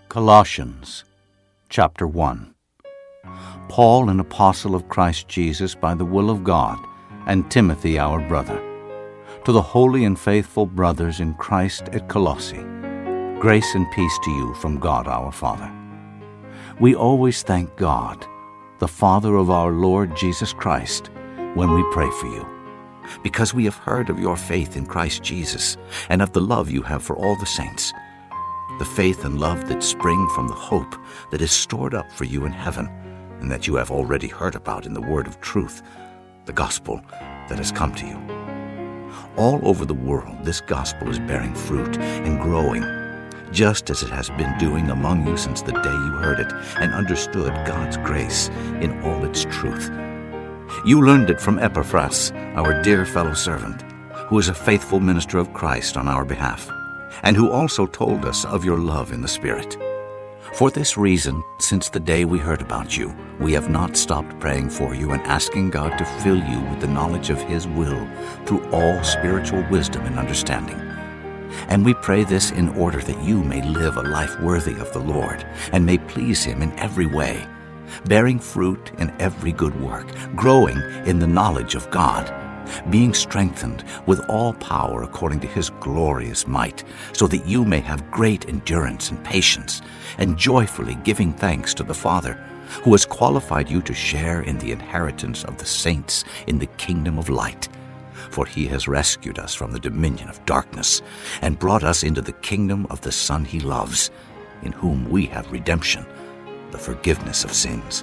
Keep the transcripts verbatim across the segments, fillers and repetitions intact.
Colossians, chapter one. Paul, an apostle of Christ Jesus by the will of God, and Timothy, our brother, to the holy and faithful brothers in Christ at Colossae, grace and peace to you from God our Father. We always thank God, the Father of our Lord Jesus Christ, when we pray for you, because we have heard of your faith in Christ Jesus and of the love you have for all the saints, the faith and love that spring from the hope that is stored up for you in heaven, and that you have already heard about in the word of truth, the gospel that has come to you. All over the world, this gospel is bearing fruit and growing, just as it has been doing among you since the day you heard it and understood God's grace in all its truth. You learned it from Epaphras, our dear fellow servant, who is a faithful minister of Christ on our behalf, and who also told us of your love in the Spirit. For this reason, since the day we heard about you, we have not stopped praying for you and asking God to fill you with the knowledge of His will through all spiritual wisdom and understanding. And we pray this in order that you may live a life worthy of the Lord and may please Him in every way, bearing fruit in every good work, growing in the knowledge of God, being strengthened with all power according to His glorious might, so that you may have great endurance and patience, and joyfully giving thanks to the Father, who has qualified you to share in the inheritance of the saints in the kingdom of light. For He has rescued us from the dominion of darkness, and brought us into the kingdom of the Son He loves, in whom we have redemption, the forgiveness of sins.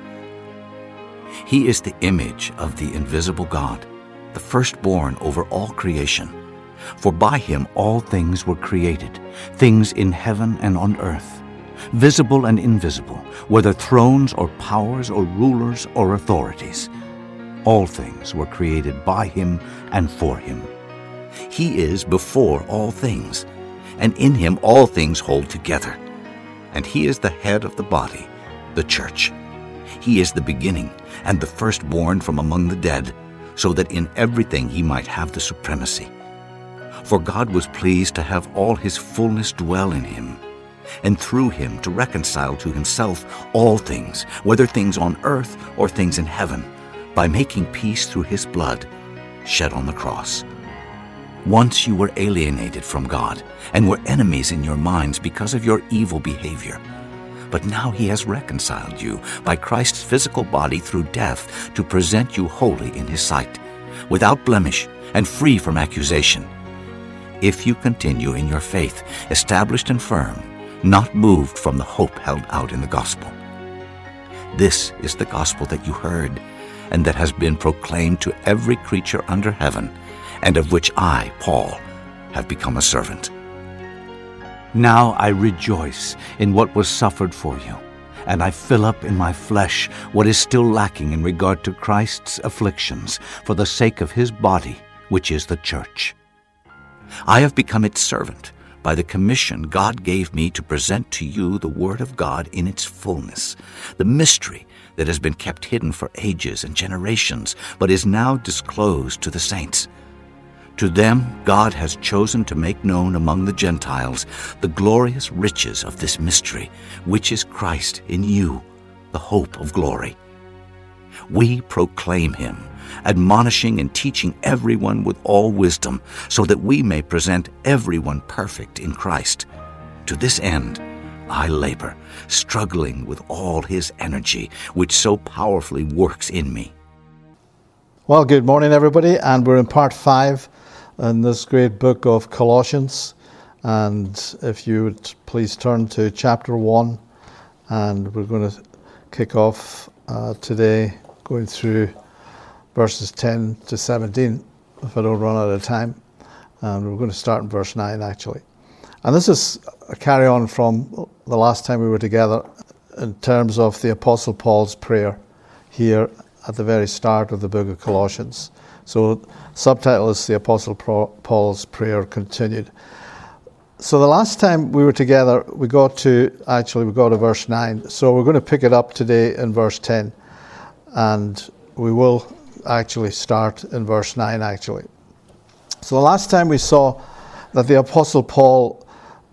He is the image of the invisible God, the firstborn over all creation. For by Him all things were created, things in heaven and on earth, visible and invisible, whether thrones or powers or rulers or authorities. All things were created by Him and for Him. He is before all things, and in Him all things hold together. And He is the head of the body, the church. He is the beginning and the firstborn from among the dead, so that in everything He might have the supremacy. For God was pleased to have all His fullness dwell in Him, and through Him to reconcile to Himself all things, whether things on earth or things in heaven, by making peace through His blood shed on the cross. Once you were alienated from God and were enemies in your minds because of your evil behavior. But now He has reconciled you by Christ's physical body through death to present you holy in His sight, without blemish and free from accusation, if you continue in your faith, established and firm, not moved from the hope held out in the gospel. This is the gospel that you heard, and that has been proclaimed to every creature under heaven, and of which I, Paul, have become a servant. Now I rejoice in what was suffered for you, and I fill up in my flesh what is still lacking in regard to Christ's afflictions for the sake of His body, which is the church. I have become its servant by the commission God gave me to present to you the Word of God in its fullness, the mystery that has been kept hidden for ages and generations, but is now disclosed to the saints. To them God has chosen to make known among the Gentiles the glorious riches of this mystery, which is Christ in you, the hope of glory. We proclaim Him, admonishing and teaching everyone with all wisdom, so that we may present everyone perfect in Christ. To this end I labor, struggling with all His energy, which so powerfully works in me. Well, good morning, everybody, and we're in part five in this great book of Colossians. And if you would please turn to chapter one, and we're going to kick off uh, today going through verses ten to seventeen, if I don't run out of time. And we're going to start in verse nine, actually. And this is a carry on from the last time we were together in terms of the Apostle Paul's prayer here at the very start of the book of Colossians. So subtitle is The Apostle Paul's Prayer Continued. So the last time we were together, we got to, actually we got to verse nine. So we're going to pick it up today in verse ten. And we will actually start in verse nine, actually. So the last time we saw that the Apostle Paul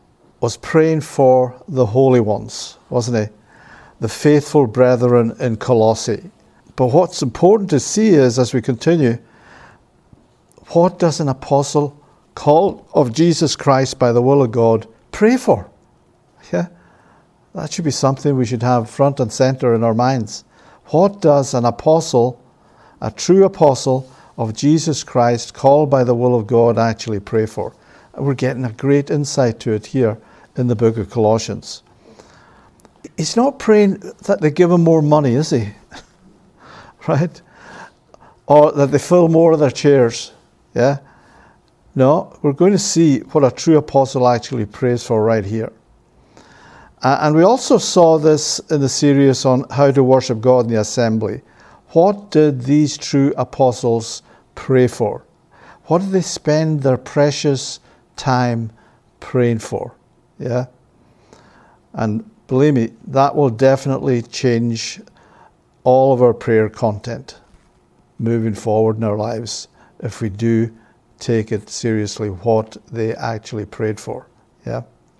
was praying for the holy ones, wasn't he? The faithful brethren in Colossae. But what's important to see is, as we continue, what does an apostle called of Jesus Christ by the will of God pray for? Yeah, that should be something we should have front and center in our minds. What does an apostle, a true apostle of Jesus Christ called by the will of God, actually pray for? We're getting a great insight to it here in the book of Colossians. He's not praying that they give him more money, is he? Right? Or that they fill more of their chairs. Yeah? No, we're going to see what a true apostle actually prays for right here. Uh, and we also saw this in the series on how to worship God in the assembly. What did these true apostles pray for? What did they spend their precious time praying for? Yeah? And believe me, that will definitely change all of our prayer content moving forward in our lives if we do take it seriously what they actually prayed for. Yeah.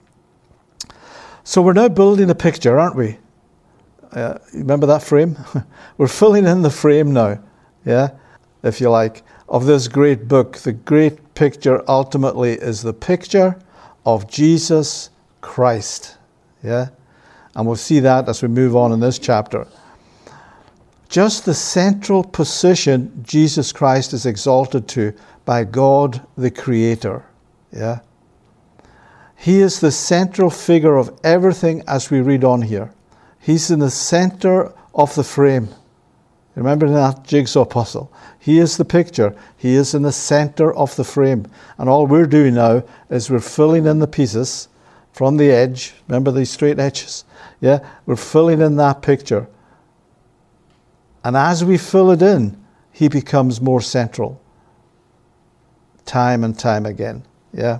So we're now building a picture, aren't we? Uh, remember that frame? We're filling in the frame now, yeah, if you like, of this great book. The great picture ultimately is the picture of Jesus Christ. Yeah. And we'll see that as we move on in this chapter. Just the central position Jesus Christ is exalted to by God the Creator. Yeah. He is the central figure of everything as we read on here. He's in the center of the frame. Remember that jigsaw puzzle? He is the picture. He is in the center of the frame. And all we're doing now is we're filling in the pieces from the edge. Remember these straight edges? Yeah, we're filling in that picture. And as we fill it in, he becomes more central. Time and time again. Yeah.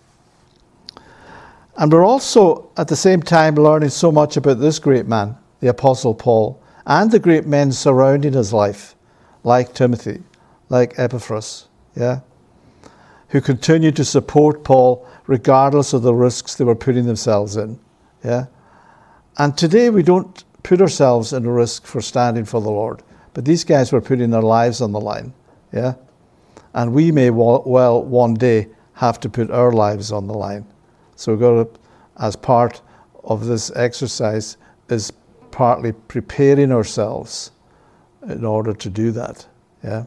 And we're also at the same time learning so much about this great man, the Apostle Paul, and the great men surrounding his life, like Timothy, like Epaphras, yeah, who continued to support Paul regardless of the risks they were putting themselves in. Yeah. And today we don't put ourselves in a risk for standing for the Lord. But these guys were putting their lives on the line. Yeah? And we may well one day have to put our lives on the line. So we've got to, as part of this exercise, is partly preparing ourselves in order to do that. Yeah?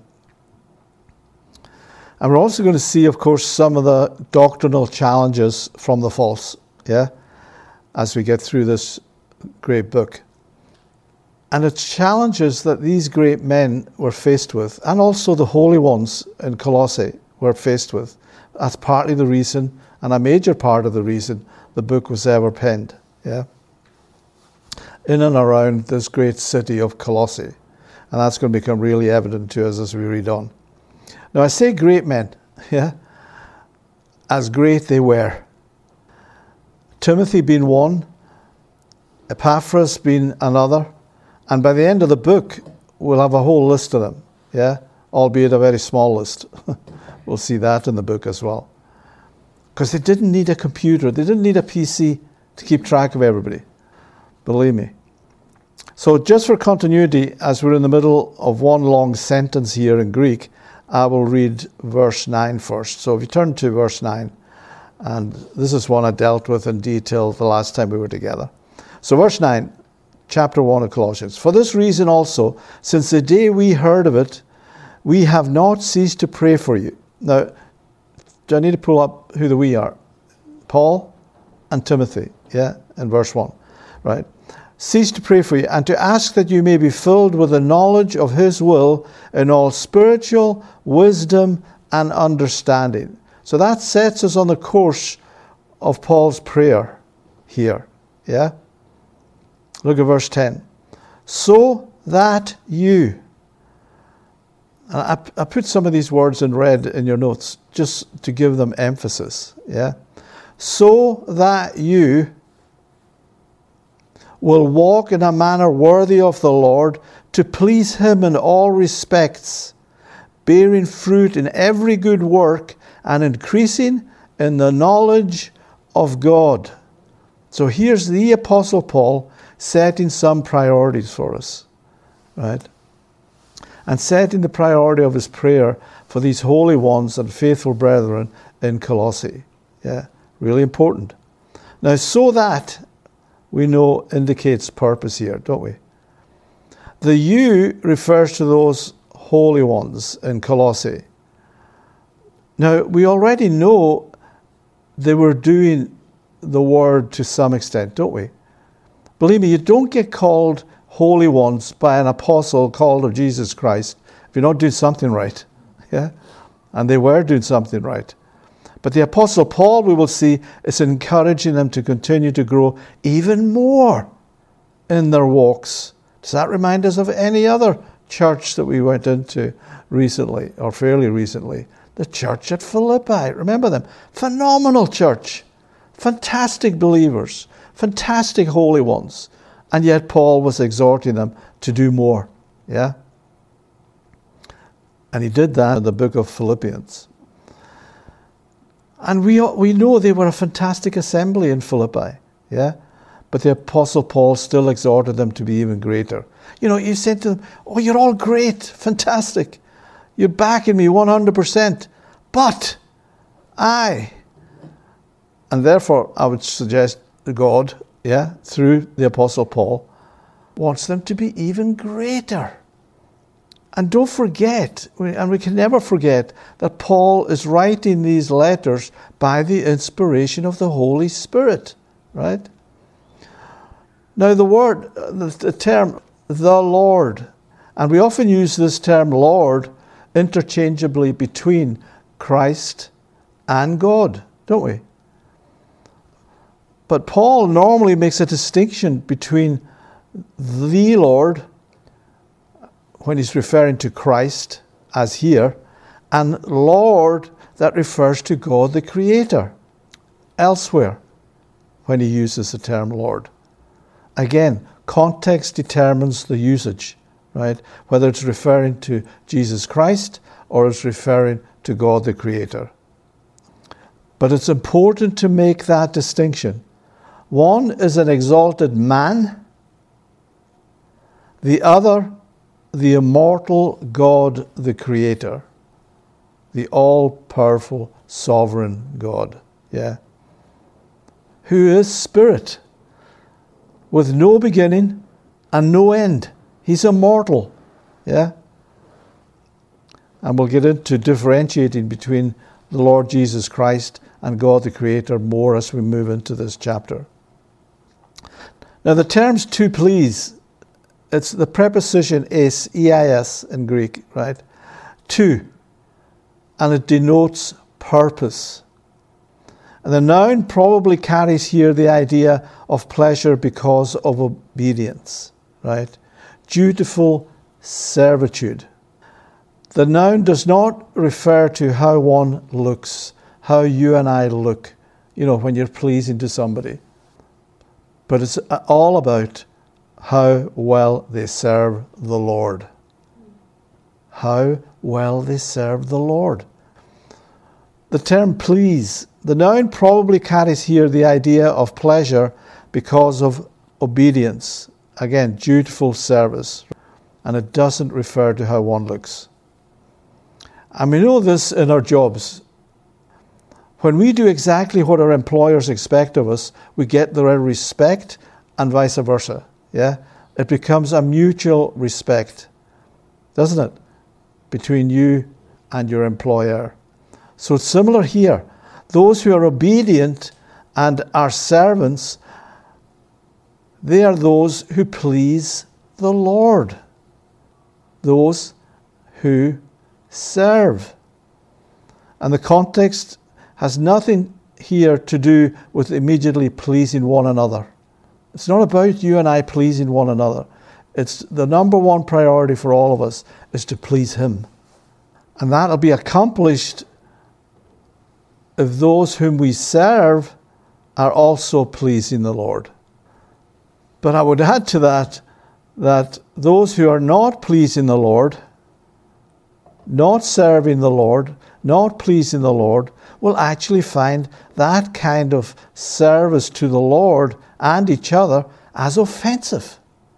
And we're also going to see, of course, some of the doctrinal challenges from the false, yeah, as we get through this great book. And it's challenges that these great men were faced with, and also the holy ones in Colossae were faced with. That's partly the reason, and a major part of the reason, the book was ever penned. Yeah, in and around this great city of Colossae. And that's going to become really evident to us as we read on. Now, I say great men, yeah, as great they were. Timothy being one, Epaphras being another, and by the end of the book, we'll have a whole list of them, yeah, albeit a very small list. We'll see that in the book as well. Because they didn't need a computer, they didn't need a P C to keep track of everybody. Believe me. So just for continuity, as we're in the middle of one long sentence here in Greek, I will read verse nine first. So if you turn to verse nine, and this is one I dealt with in detail the last time we were together. So verse nine, chapter one of Colossians. For this reason also, since the day we heard of it, we have not ceased to pray for you. Now, do I need to pull up who the we are? Paul and Timothy, yeah, in verse one, right? Cease to pray for you and to ask that you may be filled with the knowledge of his will in all spiritual wisdom and understanding. So that sets us on the course of Paul's prayer here, yeah? Look at verse ten. So that you, and I, I put some of these words in red in your notes just to give them emphasis, yeah? So that you will walk in a manner worthy of the Lord, to please him in all respects, bearing fruit in every good work and increasing in the knowledge of God. So here's the Apostle Paul setting some priorities for us, right? And setting the priority of his prayer for these holy ones and faithful brethren in Colossae. Yeah, really important. Now, so that we know indicates purpose here, don't we? The you refers to those holy ones in Colossae. Now, we already know they were doing the word to some extent, don't we? Believe me, you don't get called holy ones by an apostle called of Jesus Christ if you're not doing something right. Yeah? And they were doing something right. But the Apostle Paul, we will see, is encouraging them to continue to grow even more in their walks. Does that remind us of any other church that we went into recently, or fairly recently? The church at Philippi. Remember them? Phenomenal church. Fantastic believers. Fantastic holy ones. And yet Paul was exhorting them to do more. Yeah? And he did that in the book of Philippians. And we we know they were a fantastic assembly in Philippi, yeah? But the Apostle Paul still exhorted them to be even greater. You know, he said to them, oh, you're all great, fantastic. You're backing me one hundred percent. But I, and therefore I would suggest God, yeah, through the Apostle Paul, wants them to be even greater. And don't forget, and we can never forget, that Paul is writing these letters by the inspiration of the Holy Spirit, right? Now the word, the term, the Lord, and we often use this term Lord interchangeably between Christ and God, don't we? But Paul normally makes a distinction between the Lord, when he's referring to Christ, as here, and Lord, that refers to God the Creator, elsewhere, when he uses the term Lord. Again, context determines the usage, right? Whether it's referring to Jesus Christ or it's referring to God the Creator. But it's important to make that distinction. One is an exalted man, the other the immortal God, the Creator, the all-powerful, sovereign God, yeah, who is Spirit, with no beginning and no end. He's immortal, yeah. And we'll get into differentiating between the Lord Jesus Christ and God the Creator more as we move into this chapter. Now the terms to please, it's the preposition is, E I S in Greek, right? To, and it denotes purpose. And the noun probably carries here the idea of pleasure because of obedience, right? Dutiful servitude. The noun does not refer to how one looks, how you and I look, you know, when you're pleasing to somebody. But it's all about how well they serve the Lord. How well they serve the Lord. The term please, the noun probably carries here the idea of pleasure because of obedience. Again, dutiful service. And it doesn't refer to how one looks. And we know this in our jobs. When we do exactly what our employers expect of us, we get their respect and vice versa. Yeah, it becomes a mutual respect, doesn't it, between you and your employer. So it's similar here. Those who are obedient and are servants, they are those who please the Lord. Those who serve. And the context has nothing here to do with immediately pleasing one another. It's not about you and I pleasing one another. It's the number one priority for all of us is to please Him. And that'll be accomplished if those whom we serve are also pleasing the Lord. But I would add to that, that those who are not pleasing the Lord, not serving the Lord, not pleasing the Lord, will actually find that kind of service to the Lord and each other as offensive.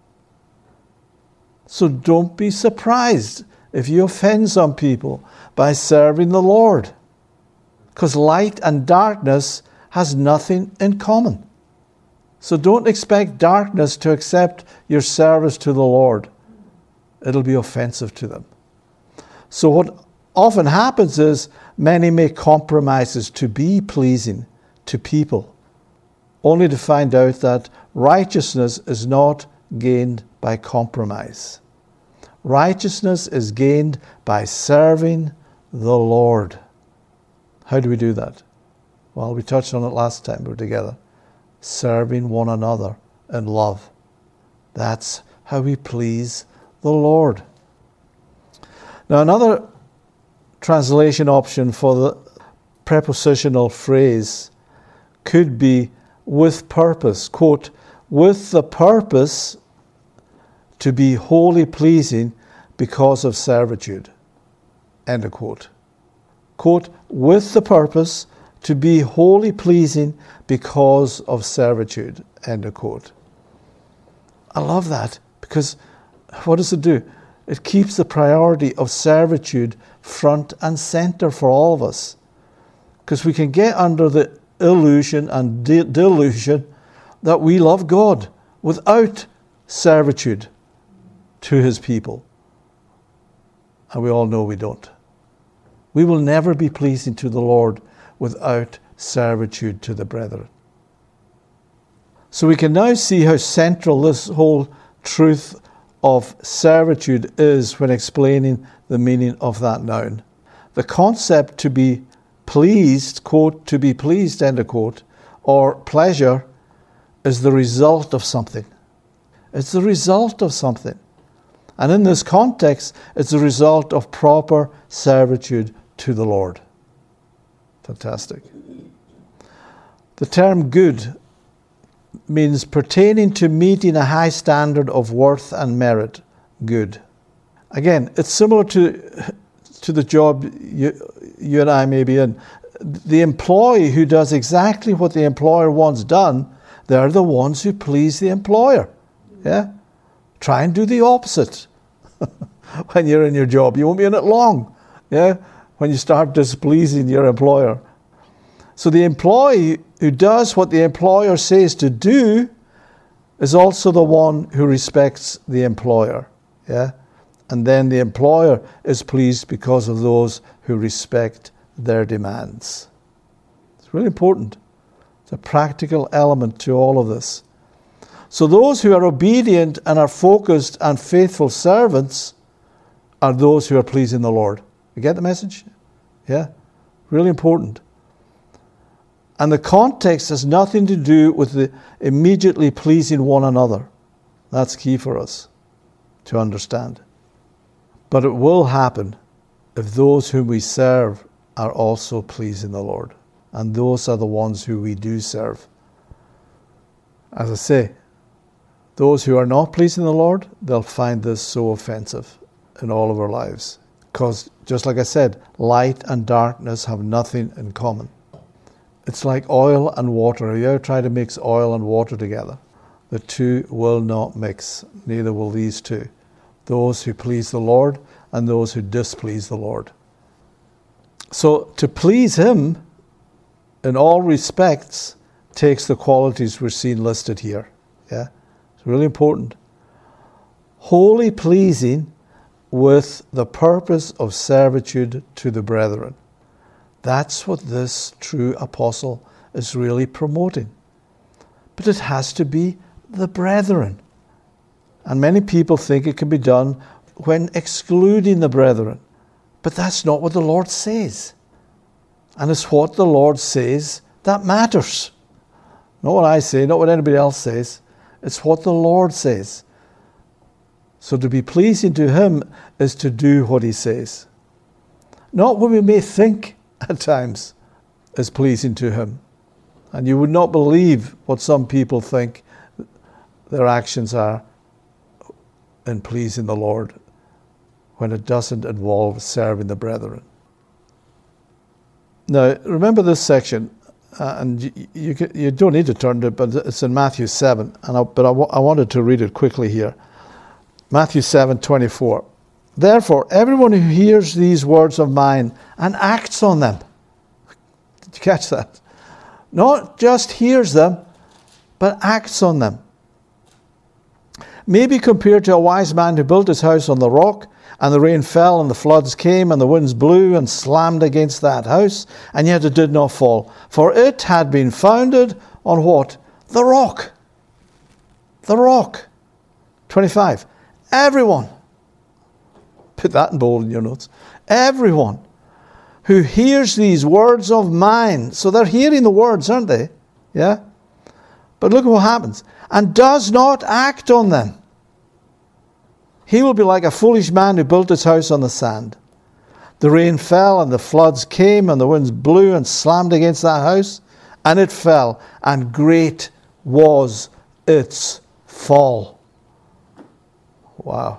So don't be surprised if you offend some people by serving the Lord, because light and darkness has nothing in common. So don't expect darkness to accept your service to the Lord. It'll be offensive to them. So what often happens is many make compromises to be pleasing to people, only to find out that righteousness is not gained by compromise. Righteousness is gained by serving the Lord. How do we do that? Well, we touched on it last time we were together. Serving one another in love. That's how we please the Lord. Now, another translation option for the prepositional phrase could be with purpose. Quote, with the purpose to be wholly pleasing because of servitude. End of quote. Quote, with the purpose to be wholly pleasing because of servitude. End of quote. I love that, because what does it do? It keeps the priority of servitude front and center for all of us. Because we can get under the illusion and de- delusion that we love God without servitude to his people. And we all know we don't. We will never be pleasing to the Lord without servitude to the brethren. So we can now see how central this whole truth of servitude is when explaining the meaning of that noun. The concept to be pleased, quote, to be pleased, end of quote, or pleasure is the result of something. It's the result of something. And in this context, it's the result of proper servitude to the Lord. Fantastic. The term good means pertaining to meeting a high standard of worth and merit. Good. Again, it's similar to, to the job you, you and I may be in. The employee who does exactly what the employer wants done, they're the ones who please the employer. Yeah? Try and do the opposite when you're in your job. You won't be in it long. Yeah? When you start displeasing your employer. So the employee who does what the employer says to do is also the one who respects the employer. Yeah? And then the employer is pleased because of those who respect their demands. It's really important. It's a practical element to all of this. So those who are obedient and are focused and faithful servants are those who are pleasing the Lord. You get the message? Yeah? Really important. And the context has nothing to do with the immediately pleasing one another. That's key for us to understand. But it will happen if those whom we serve are also pleasing the Lord. And those are the ones who we do serve. As I say, those who are not pleasing the Lord, they'll find this so offensive in all of our lives. Because, just like I said, light and darkness have nothing in common. It's like oil and water. Have you ever tried to mix oil and water together? The two will not mix. Neither will these two. Those who please the Lord and those who displease the Lord. So to please him in all respects takes the qualities we're seeing listed here. Yeah, it's really important. Wholly pleasing with the purpose of servitude to the brethren. That's what this true apostle is really promoting. But it has to be the brethren. And many people think it can be done when excluding the brethren. But that's not what the Lord says. And it's what the Lord says that matters. Not what I say, not what anybody else says. It's what the Lord says. So to be pleasing to him is to do what he says. Not what we may think at times is pleasing to him. And you would not believe what some people think their actions are in pleasing the Lord when it doesn't involve serving the brethren. Now, remember this section. uh, and you, you, can, you don't need to turn to it, but it's in Matthew seven. And I, but I, w- I wanted to read it quickly here. Matthew seven twenty-four. Therefore, everyone who hears these words of mine and acts on them. Did you catch that? Not just hears them, but acts on them. May be compared to a wise man who built his house on the rock, and the rain fell, and the floods came, and the winds blew and slammed against that house, and yet it did not fall. For it had been founded on what? The rock. The rock. twenty-five. Everyone. Put that in bold in your notes. Everyone who hears these words of mine. So they're hearing the words, aren't they? Yeah? But look at what happens. And does not act on them. He will be like a foolish man who built his house on the sand. The rain fell and the floods came and the winds blew and slammed against that house. And it fell. And great was its fall. Wow.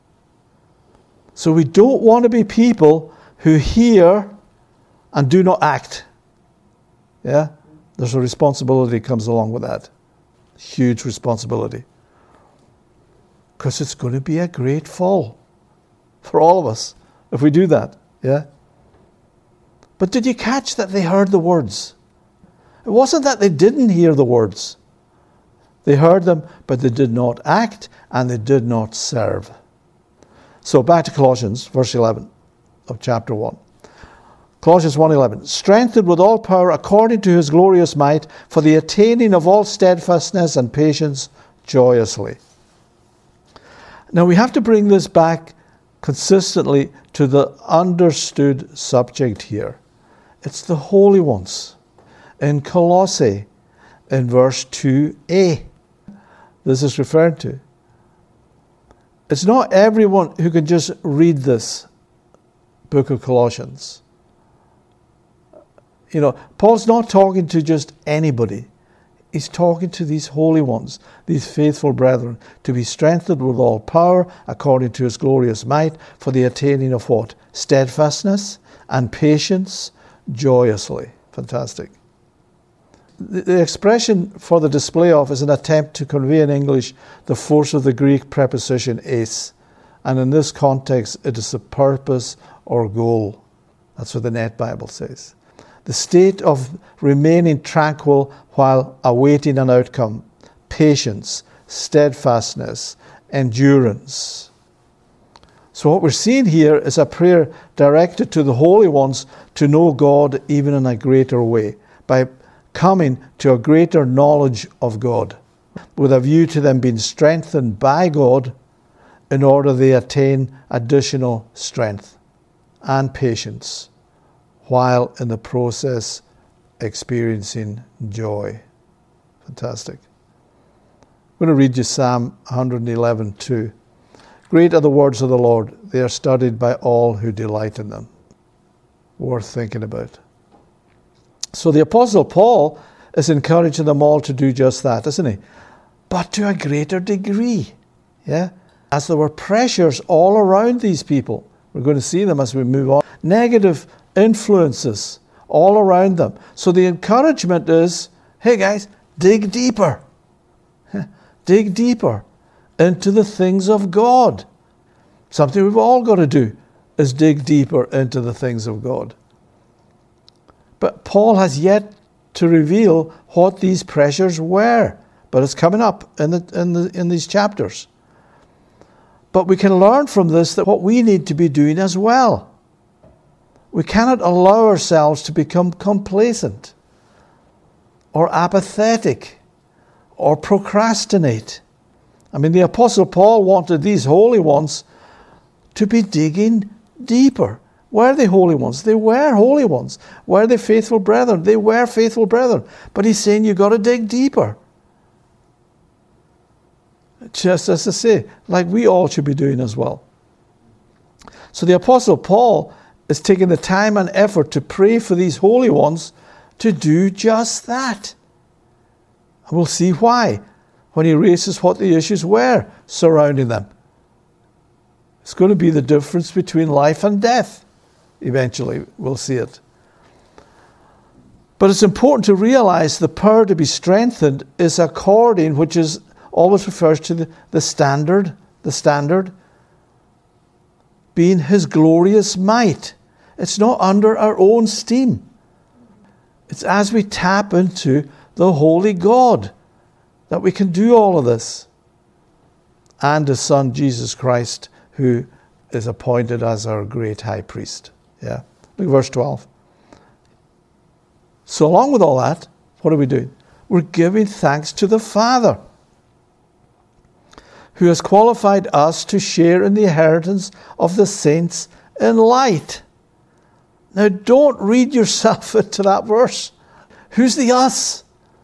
So we don't want to be people who hear and do not act. Yeah? There's a responsibility that comes along with that. Huge responsibility. Because it's going to be a great fall for all of us if we do that. Yeah? But did you catch that they heard the words? It wasn't that they didn't hear the words. They heard them, but they did not act and they did not serve. So back to Colossians, verse eleven of chapter one. Colossians one eleven. Strengthened with all power according to his glorious might for the attaining of all steadfastness and patience joyously. Now we have to bring this back consistently to the understood subject here. It's the holy ones. In Colossae, in verse two a, this is referred to. It's not everyone who can just read this book of Colossians. You know, Paul's not talking to just anybody. He's talking to these holy ones, these faithful brethren, to be strengthened with all power according to his glorious might for the attaining of what? Steadfastness and patience joyously. Fantastic. The, the expression for the display of is an attempt to convey in English the force of the Greek preposition eis. And in this context, it is the purpose or goal. That's what the Net Bible says. The state of remaining tranquil while awaiting an outcome. Patience, steadfastness, endurance. So what we're seeing here is a prayer directed to the holy ones to know God even in a greater way, by coming to a greater knowledge of God, with a view to them being strengthened by God in order they attain additional strength and patience, while in the process experiencing joy. Fantastic. I'm going to read you Psalm one eleven two. Great are the words of the Lord. They are studied by all who delight in them. Worth thinking about. So the Apostle Paul is encouraging them all to do just that, isn't he? But to a greater degree. Yeah? As there were pressures all around these people. We're going to see them as we move on. Negative influences all around them. So the encouragement is, hey guys, dig deeper. Dig deeper into the things of God. Something we've all got to do is dig deeper into the things of God. But Paul has yet to reveal what these pressures were. But it's coming up in the in the in these chapters. But we can learn from this that what we need to be doing as well. We cannot allow ourselves to become complacent or apathetic or procrastinate. I mean, the Apostle Paul wanted these holy ones to be digging deeper. Were they holy ones? They were holy ones. Were they faithful brethren? They were faithful brethren. But he's saying you've got to dig deeper. Just as to say, like we all should be doing as well. So the Apostle Paul is taking the time and effort to pray for these holy ones to do just that. And we'll see why when he raises what the issues were surrounding them. It's going to be the difference between life and death. Eventually, we'll see it. But it's important to realize the power to be strengthened is according, which is always refers to the, the standard, the standard being his glorious might. It's not under our own steam. It's as we tap into the holy God that we can do all of this. And his Son, Jesus Christ, who is appointed as our great high priest. Yeah. Look at verse twelve. So along with all that, what are we doing? We're giving thanks to the Father, who has qualified us to share in the inheritance of the saints in light. Now, don't read yourself into that verse. Who's the us?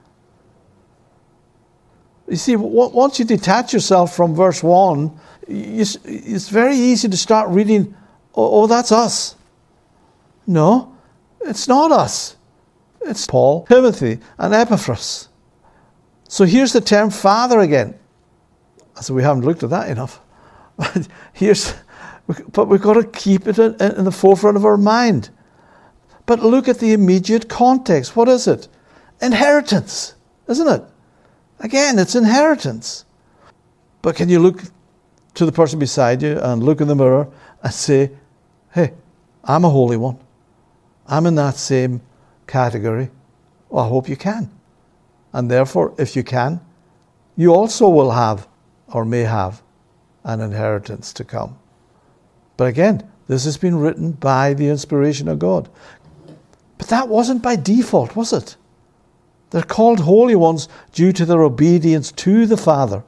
You see, once you detach yourself from verse one, it's very easy to start reading, oh, oh, that's us. No, it's not us. It's Paul, Timothy, and Epaphras. So here's the term Father again. So we haven't looked at that enough. Here's, but we've got to keep it in, in the forefront of our mind. But look at the immediate context. What is it? Inheritance, isn't it? Again, it's inheritance. But can you look to the person beside you and look in the mirror and say, hey, I'm a holy one. I'm in that same category. Well, I hope you can. And therefore, if you can, you also will have or may have an inheritance to come. But again, this has been written by the inspiration of God. But that wasn't by default, was it? They're called holy ones due to their obedience to the Father.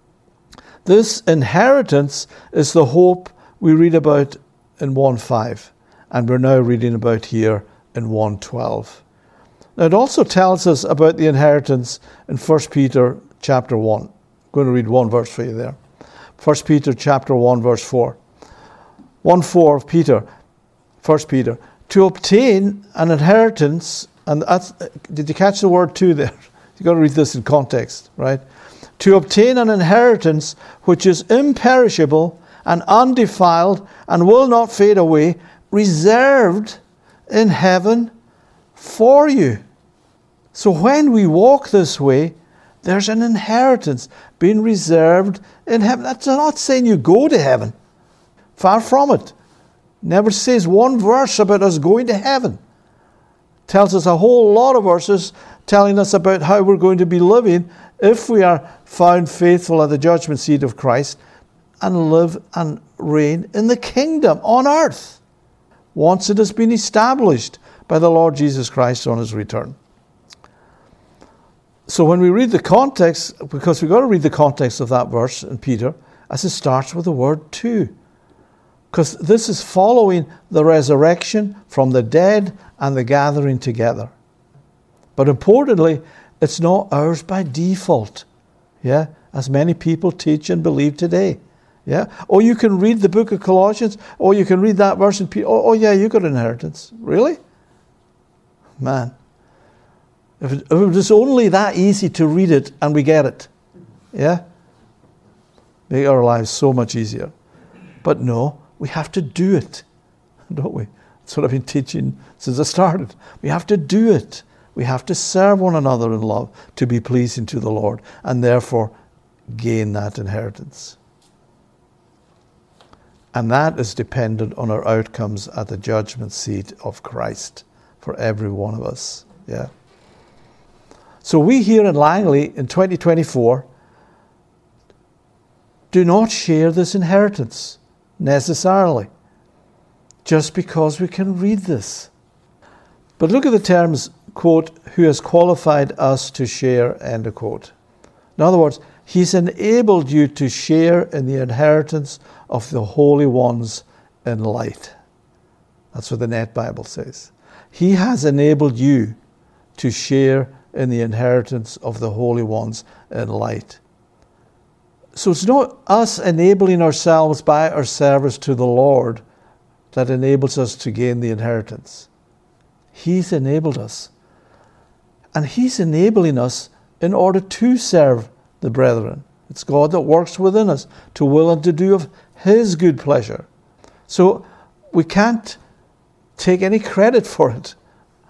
This inheritance is the hope we read about in one five, and we're now reading about here in one twelve. Now it also tells us about the inheritance in First Peter chapter one. I'm going to read one verse for you there. First Peter chapter one verse four. one four of Peter, First Peter. To obtain an inheritance, and that's, did you catch the word to there? You've got to read this in context, right? To obtain an inheritance which is imperishable and undefiled and will not fade away, reserved in heaven for you. So when we walk this way, there's an inheritance being reserved in heaven. That's not saying you go to heaven. Far from it. Never says one verse about us going to heaven. Tells us a whole lot of verses telling us about how we're going to be living if we are found faithful at the judgment seat of Christ and live and reign in the kingdom on earth once it has been established by the Lord Jesus Christ on his return. So when we read the context, because we've got to read the context of that verse in Peter, as it starts with the word to. Because this is following the resurrection from the dead and the gathering together. But importantly, it's not ours by default. Yeah, as many people teach and believe today. Yeah, or you can read the book of Colossians, or you can read that verse in Peter. Oh, oh yeah, you got inheritance. Really? Man, if it, if it was only that easy to read it and we get it, yeah, make our lives so much easier. But no. We have to do it, don't we? That's what I've been teaching since I started. We have to do it. We have to serve one another in love to be pleasing to the Lord and therefore gain that inheritance. And that is dependent on our outcomes at the judgment seat of Christ for every one of us. Yeah. So we here in Langley in twenty twenty-four do not share this inheritance necessarily, just because we can read this. But look at the terms, quote, who has qualified us to share, end of quote. In other words, he's enabled you to share in the inheritance of the holy ones in light. That's what the Net Bible says. He has enabled you to share in the inheritance of the holy ones in light. So it's not us enabling ourselves by our service to the Lord that enables us to gain the inheritance. He's enabled us. And he's enabling us in order to serve the brethren. It's God that works within us to will and to do of his good pleasure. So we can't take any credit for it.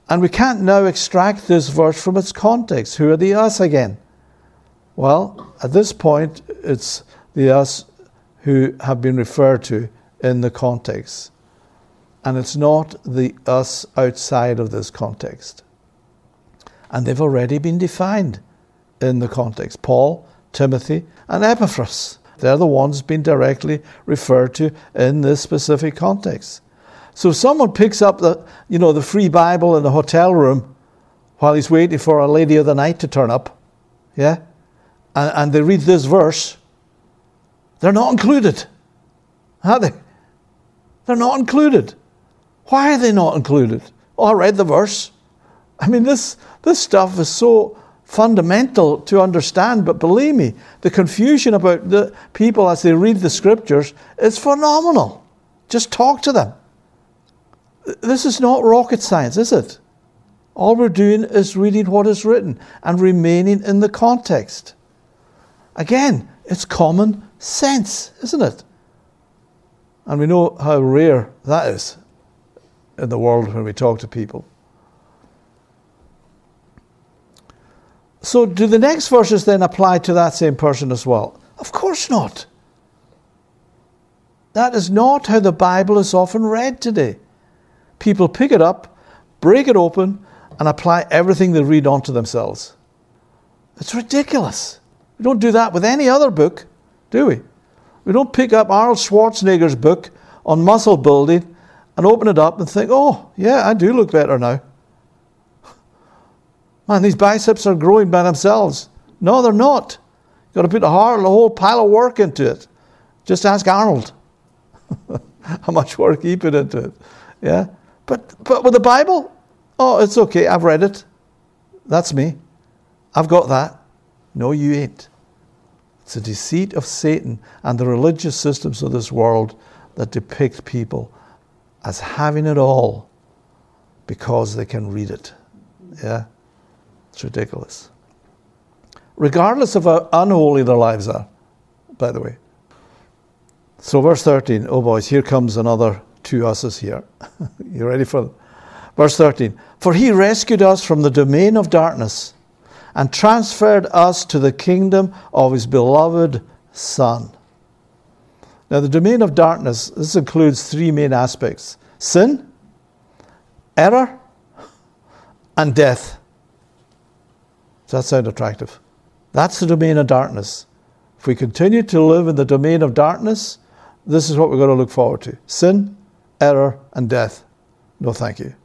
And we can't now extract this verse from its context. Who are the us again? Well, at this point, it's the us who have been referred to in the context. And it's not the us outside of this context. And they've already been defined in the context. Paul, Timothy, and Epaphras. They're the ones being directly referred to in this specific context. So if someone picks up the, you know, the free Bible in the hotel room while he's waiting for a lady of the night to turn up, yeah, and, and they read this verse, they're not included, are they? They're not included. Why are they not included? Oh, I read the verse. I mean, this this stuff is so fundamental to understand, but believe me, the confusion about the people as they read the scriptures is phenomenal. Just talk to them. This is not rocket science, is it? All we're doing is reading what is written and remaining in the context. Again, it's common sense, isn't it? And we know how rare that is in the world when we talk to people. So do the next verses then apply to that same person as well? Of course not. That is not how the Bible is often read today. People pick it up, break it open, and apply everything they read onto themselves. It's ridiculous. We don't do that with any other book, do we? We don't pick up Arnold Schwarzenegger's book on muscle building and open it up and think, oh, yeah, I do look better now. Man, these biceps are growing by themselves. No, they're not. You've got to put a, hard, a whole pile of work into it. Just ask Arnold how much work he put into it. Yeah? But but with the Bible, oh, it's okay, I've read it. That's me. I've got that. No, you ain't. It's a deceit of Satan and the religious systems of this world that depict people as having it all because they can read it. Yeah? It's ridiculous. Regardless of how unholy their lives are, by the way. So verse thirteen, oh boys, here comes another two us's here. You ready for them? Verse thirteen, for he rescued us from the domain of darkness and transferred us to the kingdom of his beloved Son. Now the domain of darkness, this includes three main aspects: sin, error, and death. Does that sound attractive? That's the domain of darkness. If we continue to live in the domain of darkness, this is what we're going to look forward to: sin, error, and death. No, thank you.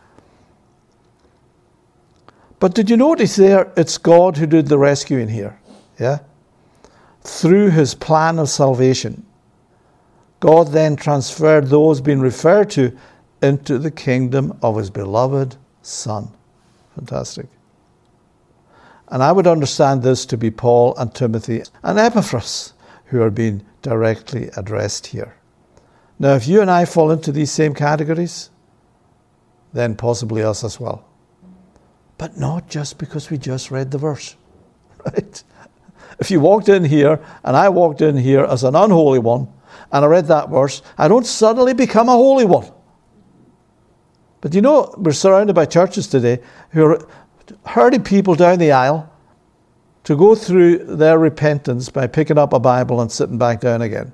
But did you notice there, it's God who did the rescuing here? Yeah? Through his plan of salvation. God then transferred those being referred to into the kingdom of his beloved Son. Fantastic. And I would understand this to be Paul and Timothy and Epaphras, who are being directly addressed here. Now, if you and I fall into these same categories, then possibly us as well. But not just because we just read the verse, right? If you walked in here and I walked in here as an unholy one and I read that verse, I don't suddenly become a holy one. But you know, we're surrounded by churches today who are herding people down the aisle to go through their repentance by picking up a Bible and sitting back down again.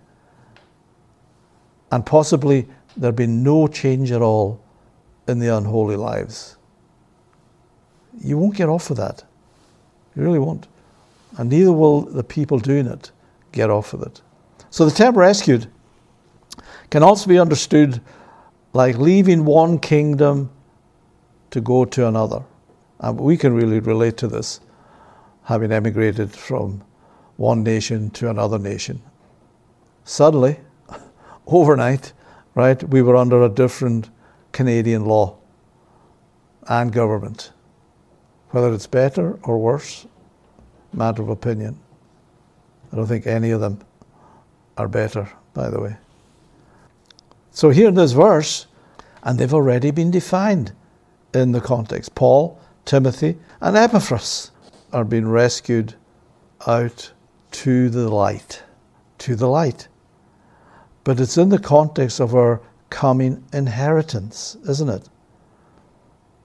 And possibly there'll be no change at all in the unholy lives. You won't get off of that. You really won't. And neither will the people doing it get off of it. So the term rescued can also be understood like leaving one kingdom to go to another. And we can really relate to this, having emigrated from one nation to another nation. Suddenly, overnight, right, we were under a different Canadian law and government. Whether it's better or worse, matter of opinion. I don't think any of them are better, by the way. So here in this verse, and they've already been defined in the context. Paul, Timothy, and Epaphras are being rescued out to the light. To the light. But it's in the context of our coming inheritance, isn't it?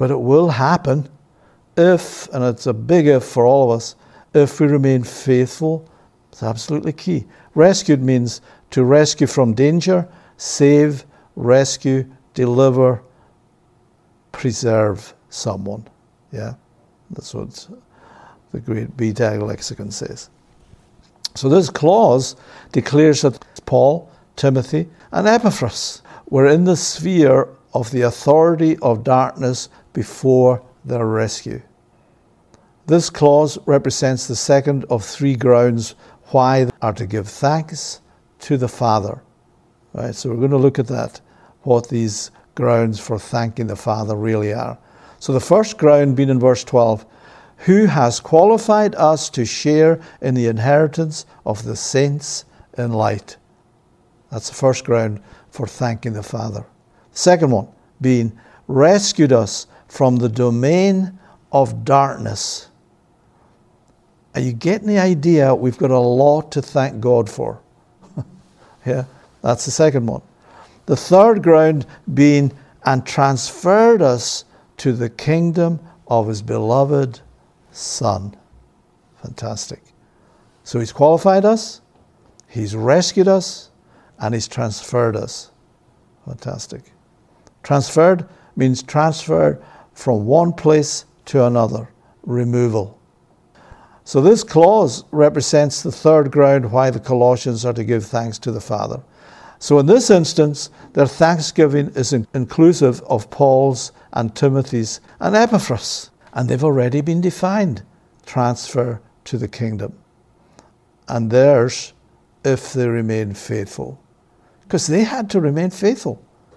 But it will happen if, and it's a big if for all of us, if we remain faithful. It's absolutely key. Rescued means to rescue from danger, save, rescue, deliver, preserve someone. Yeah, that's what the great B T A G lexicon says. So this clause declares that Paul, Timothy, and Epaphras were in the sphere of the authority of darkness before their rescue. This clause represents the second of three grounds why they are to give thanks to the Father. Right, so we're going to look at that, what these grounds for thanking the Father really are. So the first ground being in verse twelve, who has qualified us to share in the inheritance of the saints in light. That's the first ground for thanking the Father. The second one being rescued us from the domain of darkness. Are you getting the idea? We've got a lot to thank God for. Yeah, that's the second one. The third ground being, and transferred us to the kingdom of his beloved Son. Fantastic. So he's qualified us, he's rescued us, and he's transferred us. Fantastic. Transferred means transferred from one place to another. Removal. So this clause represents the third ground why the Colossians are to give thanks to the Father. So in this instance, their thanksgiving is in- inclusive of Paul's and Timothy's and Epaphras. And they've already been defined. Transfer to the kingdom. And theirs if they remain faithful. Because they had to remain faithful.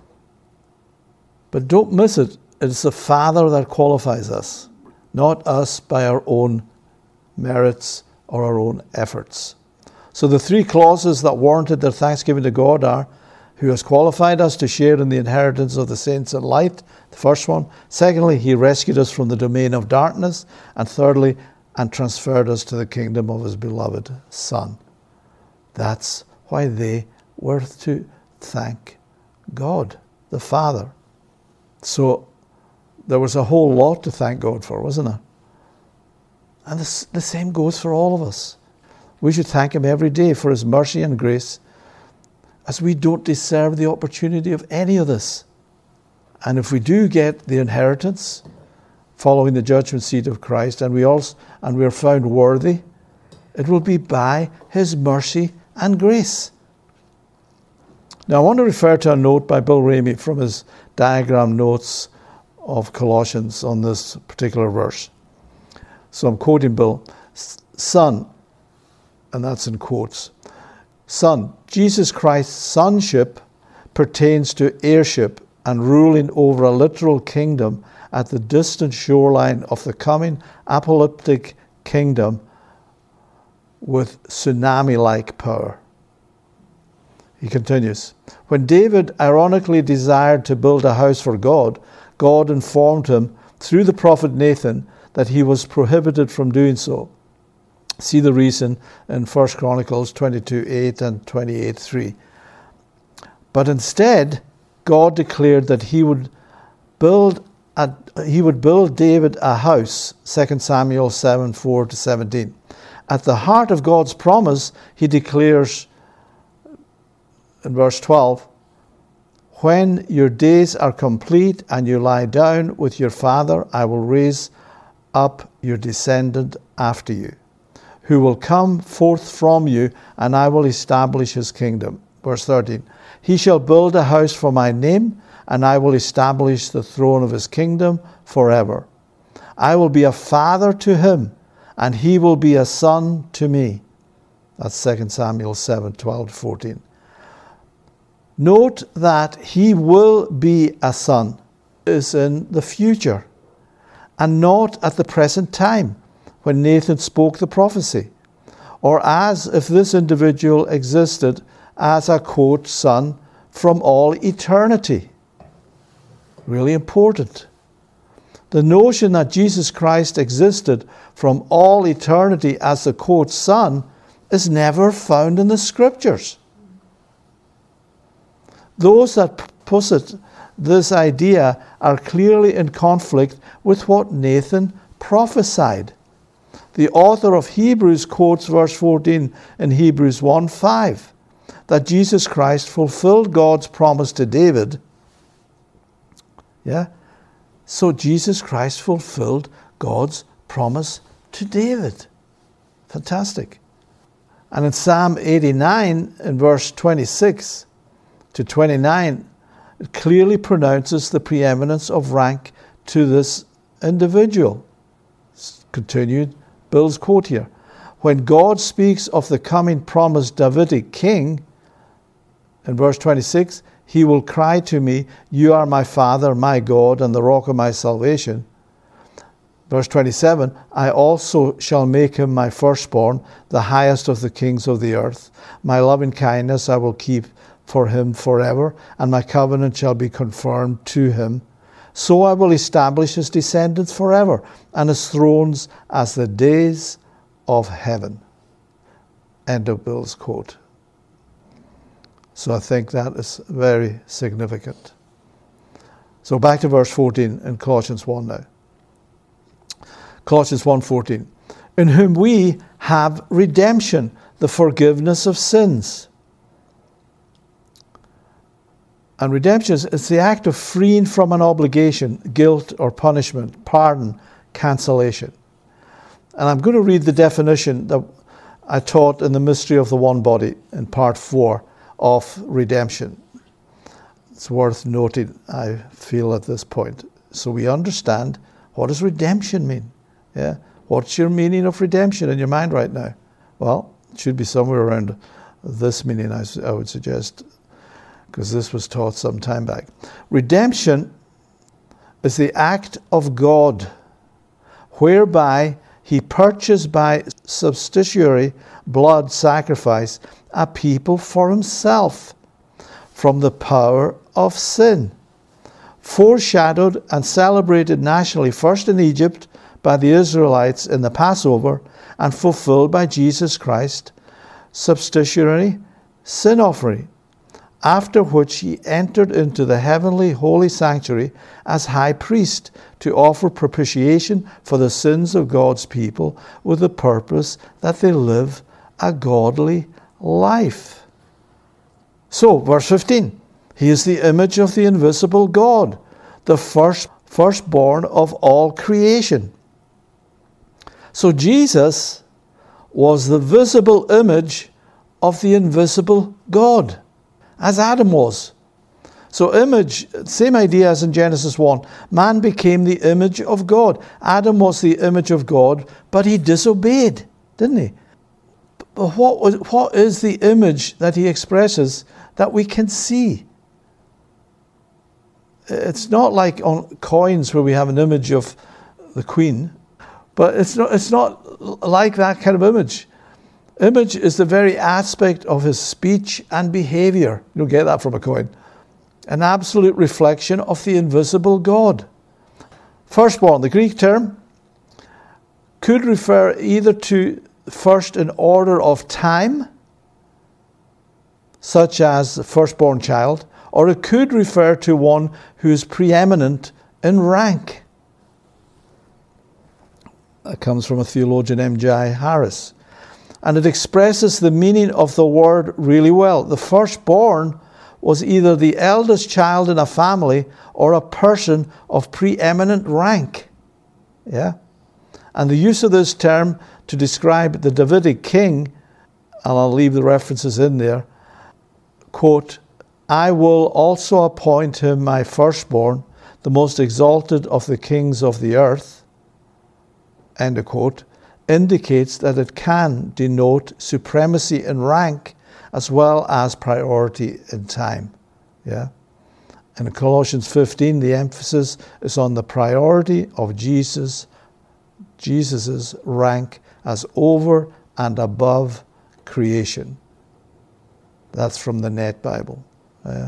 But don't miss it. It's the Father that qualifies us, not us by our own merits or our own efforts. So the three clauses that warranted their thanksgiving to God are, who has qualified us to share in the inheritance of the saints in light, the first one. Secondly, he rescued us from the domain of darkness. And thirdly, and transferred us to the kingdom of his beloved Son. That's why they were to thank God, the Father. So there was a whole lot to thank God for, wasn't there? And the, the same goes for all of us. We should thank him every day for his mercy and grace, as we don't deserve the opportunity of any of this. And if we do get the inheritance following the judgment seat of Christ, and we also and we are found worthy, it will be by his mercy and grace. Now I want to refer to a note by Bill Ramey from his diagram notes of Colossians on this particular verse. So I'm quoting Bill. Son, and that's in quotes. Son, Jesus Christ's sonship pertains to heirship and ruling over a literal kingdom at the distant shoreline of the coming apocalyptic kingdom with tsunami-like power. He continues, when David ironically desired to build a house for God, God informed him through the prophet Nathan that he was prohibited from doing so. See the reason in First Chronicles twenty-two eight and twenty-eight three. But instead, God declared that he would build a, he would build David a house, Second Samuel seven four to seventeen. At the heart of God's promise, he declares in verse twelve, when your days are complete and you lie down with your father, I will raise up your descendant after you, who will come forth from you, and I will establish his kingdom. Verse thirteen, he shall build a house for my name, and I will establish the throne of his kingdom forever. I will be a father to him, and he will be a son to me. That's Second Samuel seven twelve to fourteen. Note that he will be a son is in the future, and not at the present time, when Nathan spoke the prophecy, or as if this individual existed as a, quote, son from all eternity. Really important. The notion that Jesus Christ existed from all eternity as the, quote, son is never found in the scriptures. Those that posit this idea are clearly in conflict with what Nathan prophesied. The author of Hebrews quotes verse fourteen in Hebrews one five, that Jesus Christ fulfilled God's promise to David. Yeah? So Jesus Christ fulfilled God's promise to David. Fantastic. And in Psalm eighty-nine, in verse twenty-six to twenty-nine, it clearly pronounces the preeminence of rank to this individual. Continued Bill's quote here. When God speaks of the coming promised Davidic king, in verse twenty-six, he will cry to me, you are my Father, my God, and the rock of my salvation. Verse twenty-seven, I also shall make him my firstborn, the highest of the kings of the earth. My loving kindness I will keep for him forever, and my covenant shall be confirmed to him. So I will establish his descendants forever, and his thrones as the days of heaven. End of Bill's quote. So I think that is very significant. So back to verse fourteen in Colossians one now. Colossians one fourteen, in whom we have redemption, the forgiveness of sins. And redemption is the act of freeing from an obligation, guilt or punishment, pardon, cancellation. And I'm going to read the definition that I taught in the Mystery of the One Body in part four of redemption. It's worth noting, I feel, at this point. So we understand, what does redemption mean? Yeah, what's your meaning of redemption in your mind right now? Well, it should be somewhere around this meaning, I, I would suggest, because this was taught some time back. Redemption is the act of God whereby he purchased by substitutionary blood sacrifice a people for himself from the power of sin. Foreshadowed and celebrated nationally, first in Egypt by the Israelites in the Passover, and fulfilled by Jesus Christ, substitutionary sin offering, after which he entered into the heavenly holy sanctuary as high priest to offer propitiation for the sins of God's people, with the purpose that they live a godly life. So, verse fifteen, he is the image of the invisible God, the first firstborn of all creation. So Jesus was the visible image of the invisible God, as Adam was. So image, same idea as in Genesis one. Man became the image of God. Adam was the image of God, but he disobeyed, didn't he? But what, was, what is the image that he expresses that we can see? It's not like on coins where we have an image of the Queen, but it's not, it's not like that kind of image. Image is the very aspect of his speech and behavior. You don't get that from a coin. An absolute reflection of the invisible God. Firstborn, the Greek term, could refer either to first in order of time, such as the firstborn child, or it could refer to one who is preeminent in rank. That comes from a theologian, M J Harris. And it expresses the meaning of the word really well. The firstborn was either the eldest child in a family or a person of preeminent rank. Yeah? And the use of this term to describe the Davidic king, and I'll leave the references in there, quote, I will also appoint him my firstborn, the most exalted of the kings of the earth, end of quote, indicates that it can denote supremacy in rank as well as priority in time. Yeah. In Colossians fifteen, the emphasis is on the priority of Jesus, Jesus's rank as over and above creation. That's from the Net Bible. Yeah.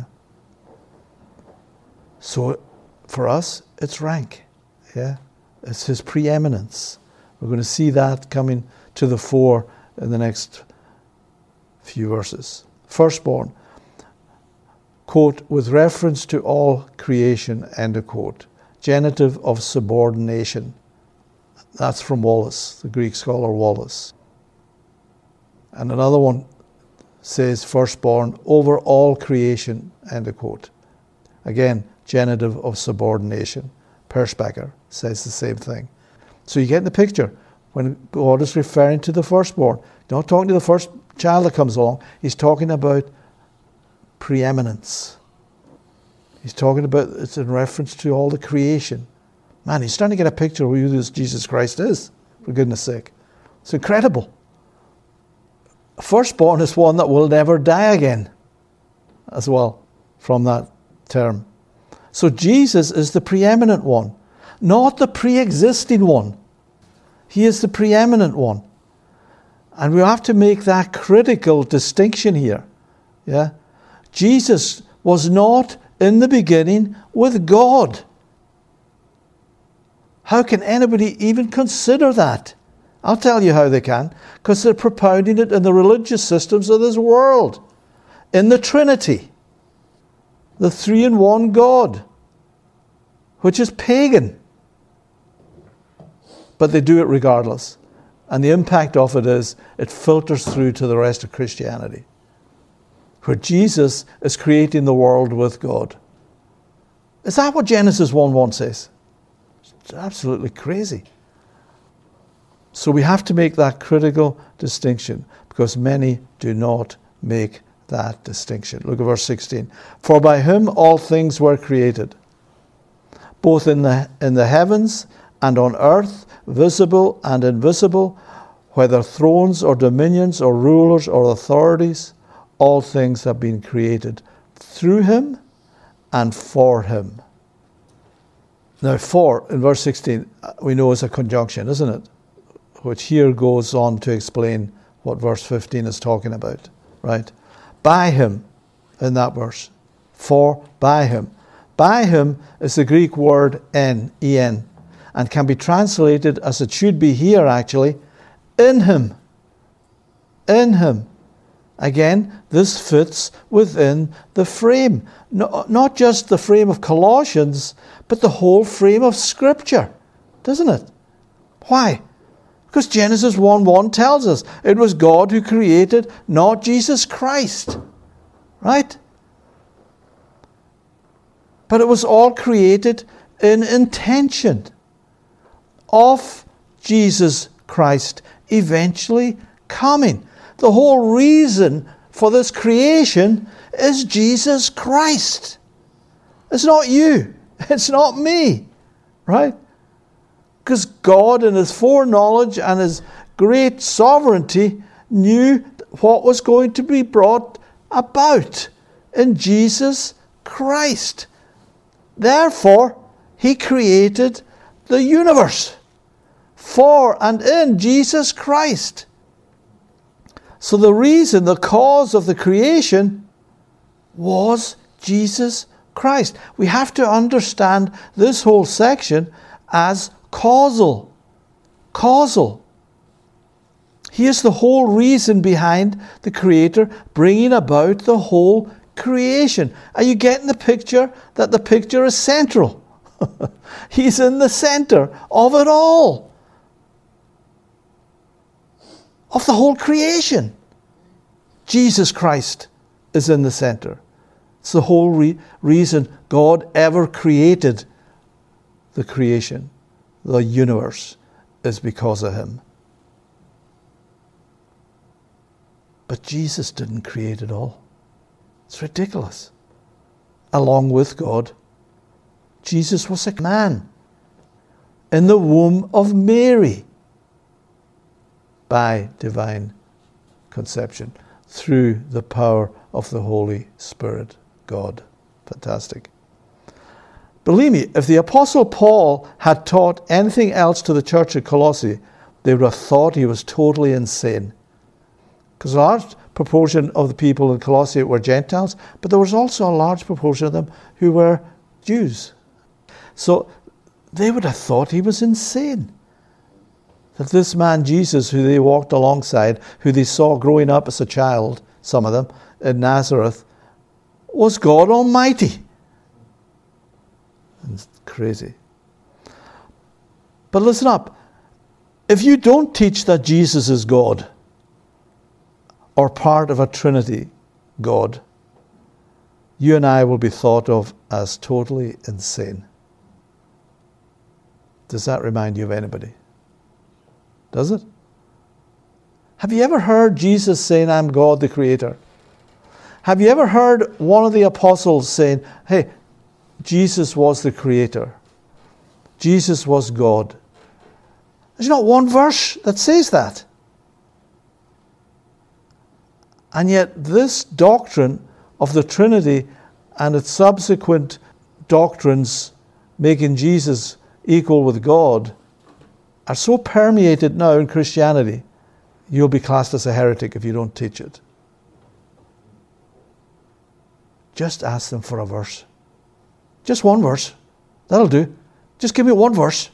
So for us, it's rank. Yeah. It's his preeminence. We're going to see that coming to the fore in the next few verses. Firstborn. quote, with reference to all creation, end of quote. Genitive of subordination. That's from Wallace, the Greek scholar Wallace. And another one says firstborn over all creation, end of quote. Again, genitive of subordination. Perspecher says the same thing. So you get the picture. When God is referring to the firstborn, he's not talking to the first child that comes along. He's talking about preeminence. He's talking about, it's in reference to all the creation. Man, he's starting to get a picture of who this Jesus Christ is, for goodness sake. It's incredible. Firstborn is one that will never die again, as well, from that term. So Jesus is the preeminent one, not the pre-existing one. He is the preeminent one. And we have to make that critical distinction here. Yeah? Jesus was not in the beginning with God. How can anybody even consider that? I'll tell you how they can. Because they're propounding it in the religious systems of this world. In the Trinity. The three-in-one God. Which is pagan. But they do it regardless. And the impact of it is, it filters through to the rest of Christianity. Where Jesus is creating the world with God. Is that what Genesis one one says? It's absolutely crazy. So we have to make that critical distinction, because many do not make that distinction. Look at verse sixteen. For by him all things were created, both in the in the heavens and on earth, visible and invisible, whether thrones or dominions or rulers or authorities, all things have been created through him and for him. Now, for, in verse sixteen, we know is a conjunction, isn't it? Which here goes on to explain what verse fifteen is talking about, right? By him, in that verse. For, by him. By him is the Greek word en, en, and can be translated as it should be here actually, in him. In him. Again, this fits within the frame. No, not just the frame of Colossians, but the whole frame of Scripture. Doesn't it? Why? Because Genesis one one tells us it was God who created, not Jesus Christ. Right? But it was all created in intention of Jesus Christ eventually coming. The whole reason for this creation is Jesus Christ. It's not you. It's not me. Right? Because God in his foreknowledge and his great sovereignty knew what was going to be brought about in Jesus Christ. Therefore, he created the universe for and in Jesus Christ. So the reason, the cause of the creation was Jesus Christ. We have to understand this whole section as causal. Causal. He is the whole reason behind the Creator bringing about the whole creation. Are you getting the picture that the picture is central? He's in the center of it all. Of the whole creation. Jesus Christ is in the center. It's the whole re- reason God ever created the creation, the universe, is because of him. But Jesus didn't create it all. It's ridiculous. Along with God, Jesus was a man in the womb of Mary by divine conception through the power of the Holy Spirit, God. Fantastic. Believe me, if the Apostle Paul had taught anything else to the church at Colossae, they would have thought he was totally insane. Because a large proportion of the people in Colossae were Gentiles, but there was also a large proportion of them who were Jews. So they would have thought he was insane. That this man Jesus, who they walked alongside, who they saw growing up as a child, some of them, in Nazareth, was God Almighty. It's crazy. But listen up. If you don't teach that Jesus is God, or part of a Trinity God, you and I will be thought of as totally insane. Does that remind you of anybody? Does it? Have you ever heard Jesus saying, I'm God the Creator? Have you ever heard one of the apostles saying, hey, Jesus was the Creator. Jesus was God. There's not one verse that says that. And yet this doctrine of the Trinity and its subsequent doctrines making Jesus equal with God are so permeated now in Christianity, you'll be classed as a heretic if you don't teach it. Just ask them for a verse. Just one verse. That'll do. Just give me one verse.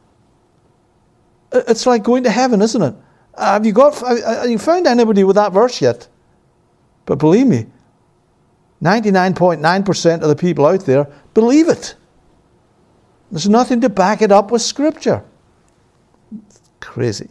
It's like going to heaven, isn't it? Have you got? Have you found anybody with that verse yet? But believe me, ninety-nine point nine percent of the people out there believe it. There's nothing to back it up with Scripture. It's crazy.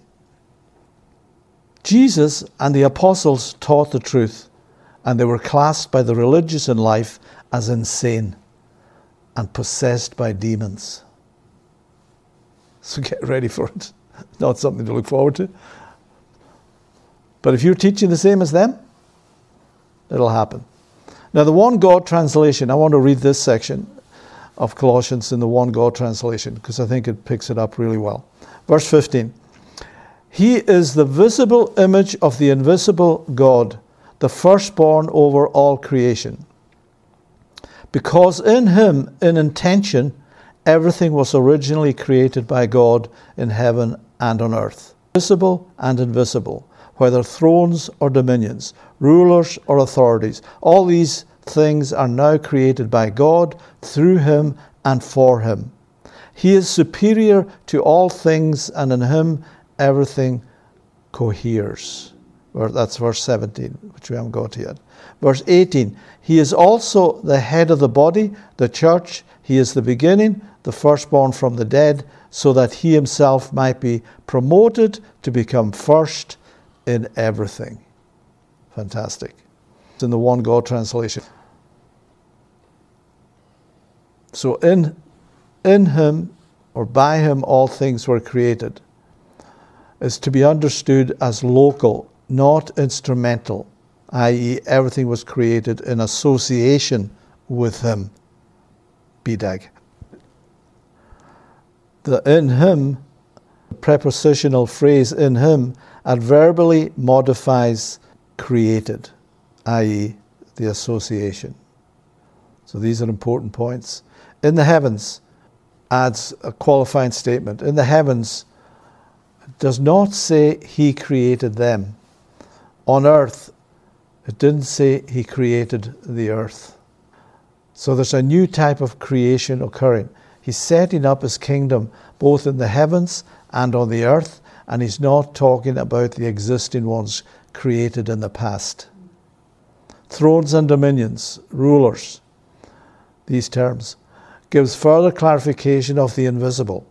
Jesus and the apostles taught the truth, and they were classed by the religious in life as insane and possessed by demons. So get ready for it. Not something to look forward to. But if you're teaching the same as them, it'll happen. Now, the One God translation, I want to read this section of Colossians in the One God translation because I think it picks it up really well. Verse fifteen. He is the visible image of the invisible God, the firstborn over all creation. Because in him, in intention, everything was originally created by God in heaven and on earth, visible and invisible, whether thrones or dominions, rulers or authorities. All these things are now created by God, through him and for him. He is superior to all things, and in him everything coheres. That's verse seventeen, which we haven't got yet. Verse eighteen, he is also the head of the body, the church. He is the beginning, the firstborn from the dead, so that he himself might be promoted to become first in everything. Fantastic. It's in the One God translation. So in, in him, or by him, all things were created, is to be understood as local, not instrumental, that is everything was created in association with him. B D A G. The in him, prepositional phrase in him, adverbially modifies created, that is the association. So these are important points. In the heavens, adds a qualifying statement. In the heavens, it does not say he created them. On earth, it didn't say he created the earth. So there's a new type of creation occurring. He's setting up his kingdom both in the heavens and on the earth, and he's not talking about the existing ones created in the past. Thrones and dominions, rulers, these terms, gives further clarification of the invisible.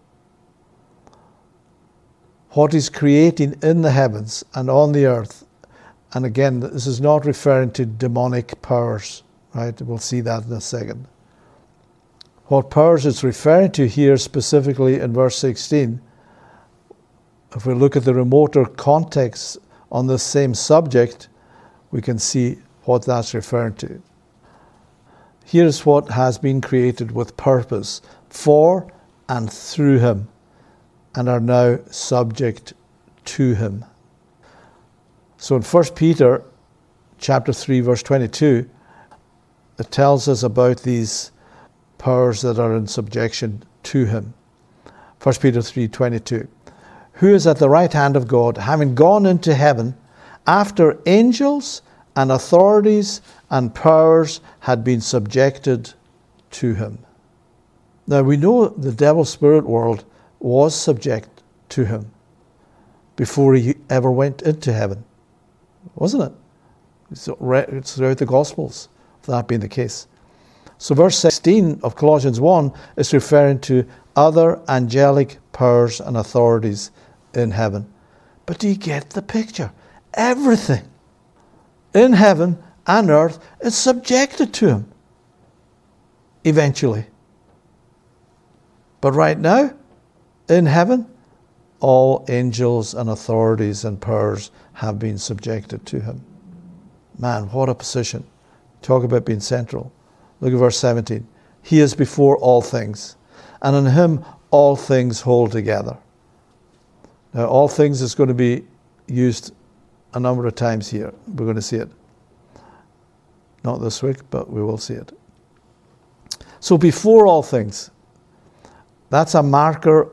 What he's creating in the heavens and on the earth, and again, this is not referring to demonic powers, right? We'll see that in a second. What powers it's referring to here specifically in verse sixteen, if we look at the remoter context on this same subject, we can see what that's referring to. Here's what has been created with purpose for and through him, and are now subject to him. So in First Peter chapter three, verse twenty-two, it tells us about these powers that are in subjection to him. First Peter three twenty-two. Who is at the right hand of God, having gone into heaven, after angels and authorities and powers had been subjected to him. Now we know the devil's spirit world was subject to him before he ever went into heaven, wasn't it? It's throughout the Gospels that being the case. So verse sixteen of Colossians one is referring to other angelic powers and authorities in heaven. But do you get the picture? Everything in heaven and earth is subjected to him eventually. But right now, in heaven, all angels and authorities and powers have been subjected to him. Man, what a position. Talk about being central. Look at verse seventeen. He is before all things, and in him all things hold together. Now, all things is going to be used a number of times here. We're going to see it. Not this week, but we will see it. So before all things, that's a marker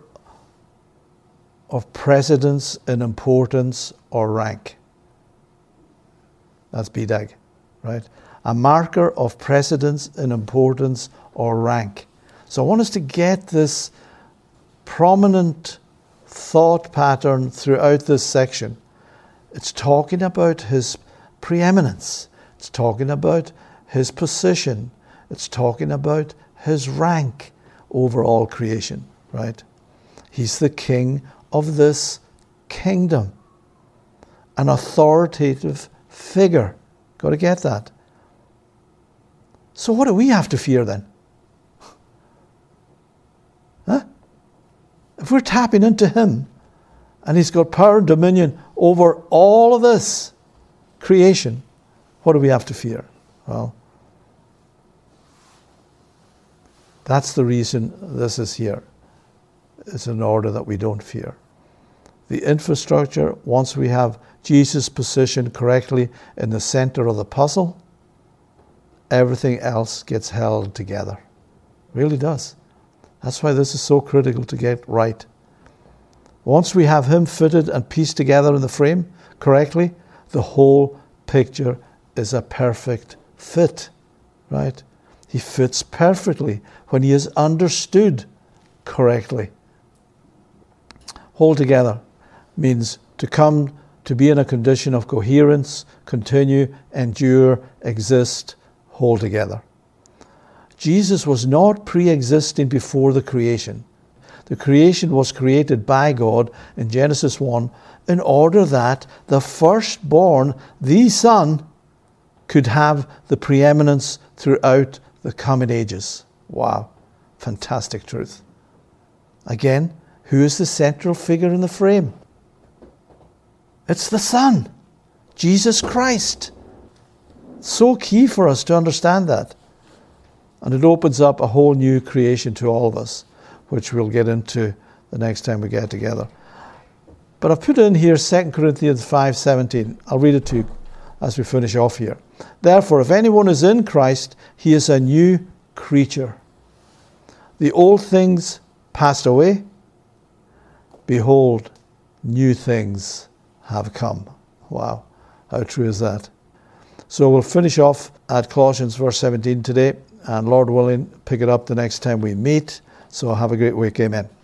of precedence in importance or rank. That's B D A G, right? A marker of precedence in importance or rank. So I want us to get this prominent thought pattern throughout this section. It's talking about his preeminence. It's talking about his position. It's talking about his rank over all creation, right? He's the king of this kingdom. An authoritative figure. Got to get that. So what do we have to fear then? Huh? If we're tapping into him and he's got power and dominion over all of this creation, what do we have to fear? Well, that's the reason this is here. It's in order that we don't fear. The infrastructure, once we have Jesus positioned correctly in the center of the puzzle, everything else gets held together. Really does. That's why this is so critical to get right. Once we have him fitted and pieced together in the frame correctly, the whole picture is a perfect fit, right? He fits perfectly when he is understood correctly. Hold together means to come to be in a condition of coherence, continue, endure, exist, hold together. Jesus was not pre-existing before the creation. The creation was created by God in Genesis one in order that the firstborn, the Son, could have the preeminence throughout the coming ages. Wow, fantastic truth. Again, who is the central figure in the frame? It's the Son, Jesus Christ. So key for us to understand that. And it opens up a whole new creation to all of us, which we'll get into the next time we get together. But I've put in here Second Corinthians five seventeen. I'll read it to you as we finish off here. Therefore, if anyone is in Christ, he is a new creature. The old things passed away. Behold, new things have come. Wow, how true is that? So we'll finish off at Colossians verse seventeen today, and Lord willing, pick it up the next time we meet. So have a great week. Amen.